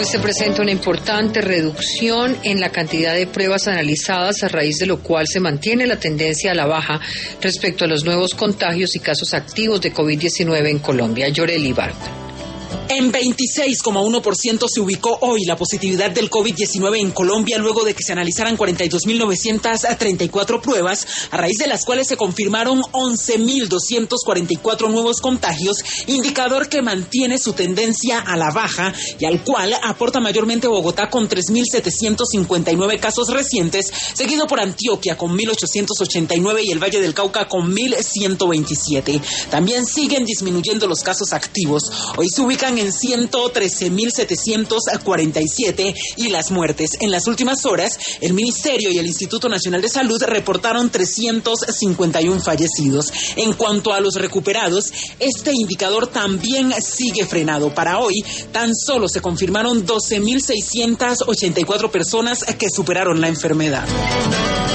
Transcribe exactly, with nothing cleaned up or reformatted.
Hoy se presenta una importante reducción en la cantidad de pruebas analizadas, a raíz de lo cual se mantiene la tendencia a la baja respecto a los nuevos contagios y casos activos de COVID diecinueve en Colombia. Yoreli Barco. En veintiséis coma uno por ciento se ubicó hoy la positividad del COVID diecinueve en Colombia, luego de que se analizaran cuarenta y dos mil novecientas treinta y cuatro pruebas, a raíz de las cuales se confirmaron once mil doscientos cuarenta y cuatro nuevos contagios, indicador que mantiene su tendencia a la baja y al cual aporta mayormente Bogotá con tres mil setecientos cincuenta y nueve casos recientes, seguido por Antioquia con mil ochocientos ochenta y nueve y el Valle del Cauca con mil ciento veintisiete. También siguen disminuyendo los casos activos. Hoy se ubican en ciento trece mil setecientos cuarenta y siete y las muertes. En las últimas horas, el Ministerio y el Instituto Nacional de Salud reportaron trescientos cincuenta y uno fallecidos. En cuanto a los recuperados, este indicador también sigue frenado. Para hoy, tan solo se confirmaron doce mil seiscientas ochenta y cuatro personas que superaron la enfermedad.